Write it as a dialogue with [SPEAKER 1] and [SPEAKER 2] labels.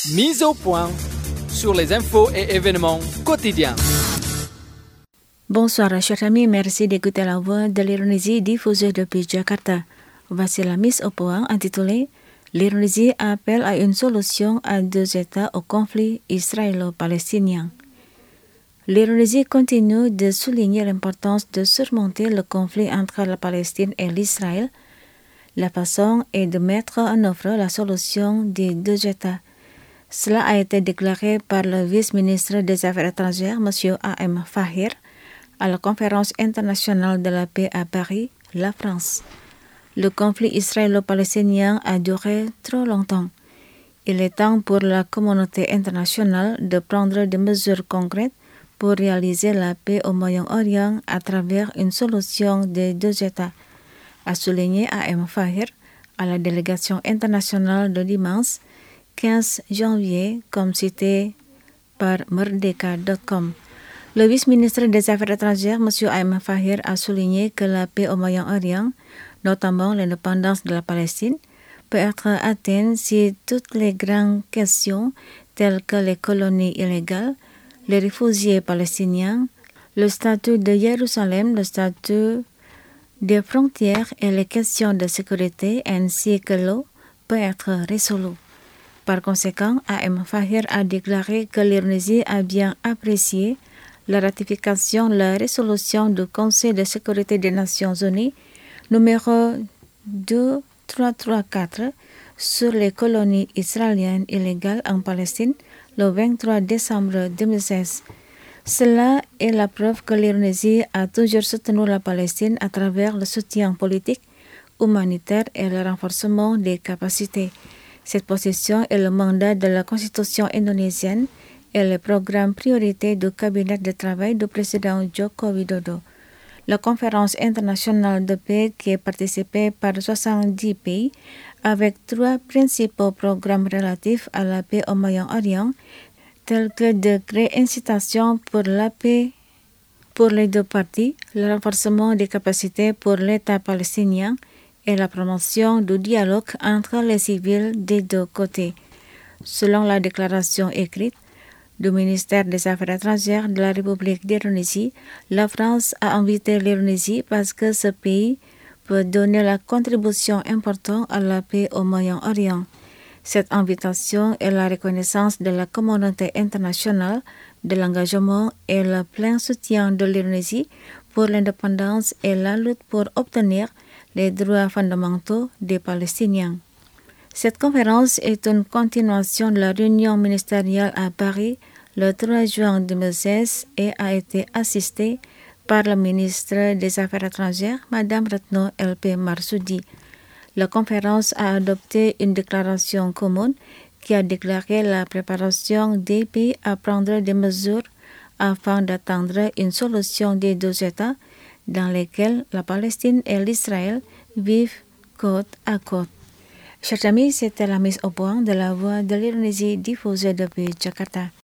[SPEAKER 1] Mise au point sur les infos et événements quotidiens.
[SPEAKER 2] Bonsoir chers amis, merci d'écouter la voix de l'Indonésie diffusée depuis Jakarta. Voici la mise au point intitulée L'Indonésie appelle à une solution à deux États au conflit israélo-palestinien. L'Indonésie continue de souligner l'importance de surmonter le conflit entre la Palestine et l'Israël. La façon est de mettre en œuvre la solution des deux États. Cela a été déclaré par le vice-ministre des Affaires étrangères, M. A.M. Fahir, à la conférence internationale de la paix à Paris, la France. Le conflit israélo-palestinien a duré trop longtemps. Il est temps pour la communauté internationale de prendre des mesures concrètes pour réaliser la paix au Moyen-Orient à travers une solution des deux États, a souligné A.M. Fahir à la délégation internationale de dimanche 15 janvier, comme cité par Merdeka.com. Le vice-ministre des Affaires étrangères, M. A.M. Fahir, a souligné que la paix au Moyen-Orient, notamment l'indépendance de la Palestine, peut être atteinte si toutes les grandes questions telles que les colonies illégales, les réfugiés palestiniens, le statut de Jérusalem, le statut des frontières et les questions de sécurité ainsi que l'eau peuvent être résolues. Par conséquent, A.M. Fahir a déclaré que l'Indonésie a bien apprécié la ratification de la résolution du Conseil de sécurité des Nations Unies numéro 2334 sur les colonies israéliennes illégales en Palestine le 23 décembre 2016. Cela est la preuve que l'Indonésie a toujours soutenu la Palestine à travers le soutien politique, humanitaire et le renforcement des capacités. Cette position est le mandat de la Constitution indonésienne et le programme priorité du cabinet de travail du président Joko Widodo. La conférence internationale de paix qui est participée par 70 pays avec trois principaux programmes relatifs à la paix au Moyen-Orient, tels que de réincitation pour la paix pour les deux parties, le renforcement des capacités pour l'État palestinien et la promotion du dialogue entre les civils des deux côtés. Selon la déclaration écrite du ministère des Affaires étrangères de la République d'Indonésie, la France a invité l'Indonésie parce que ce pays peut donner la contribution importante à la paix au Moyen-Orient. Cette invitation est la reconnaissance de la communauté internationale de l'engagement et le plein soutien de l'Indonésie pour l'indépendance et la lutte pour obtenir les droits fondamentaux des Palestiniens. Cette conférence est une continuation de la réunion ministérielle à Paris le 3 juin 2016 et a été assistée par le ministre des Affaires étrangères, Mme Retno L.P. Marsudi. La conférence a adopté une déclaration commune qui a déclaré la préparation des pays à prendre des mesures afin d'atteindre une solution des deux États dans lesquels la Palestine et l'Israël vivent côte à côte. Chers amis, c'était la mise au point de la voix de l'Indonésie diffusée depuis Jakarta.